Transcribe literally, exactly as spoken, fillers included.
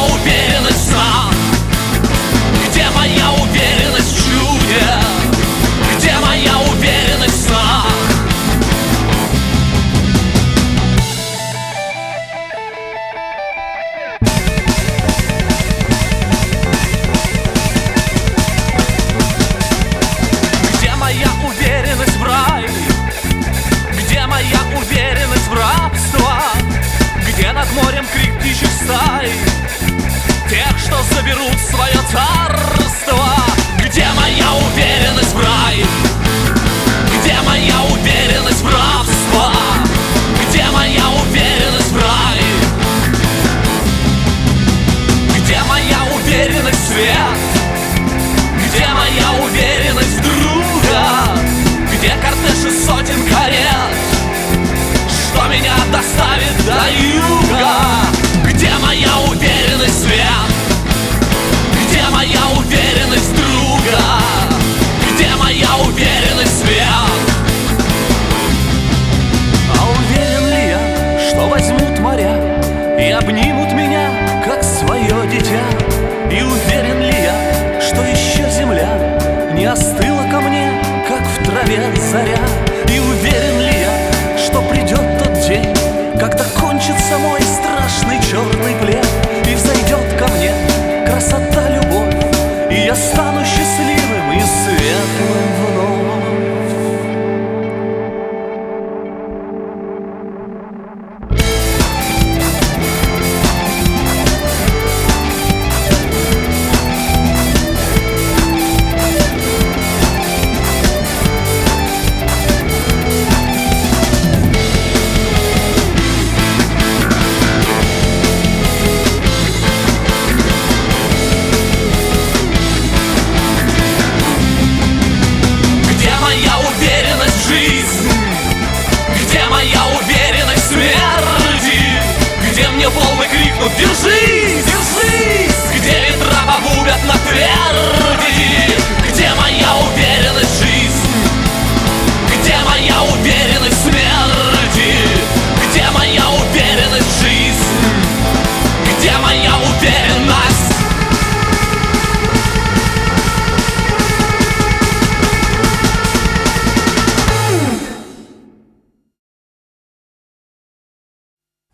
уверенность в снах? Где моя уверенность в чуде? Где моя уверенность в снах? Где моя уверенность в рай? Где моя уверенность в рабство? Где над морем крик птичьих стай, тех, что заберут свое царство? Где моя уверенность в рай? Где моя уверенность в рабство? Где моя уверенность в рай? Где моя уверенность в свет? Где моя уверенность в друга? Где кортеж из сотен карет, что меня доставит до юга? Где моя уверенность в свет? Где моя уверенность в друга? Где моя уверенность в свет? А уверен ли я, что возьмут моря и обнимут меня, как свое дитя? И уверен ли я, что еще земля не остыла ко мне, как в траве заря?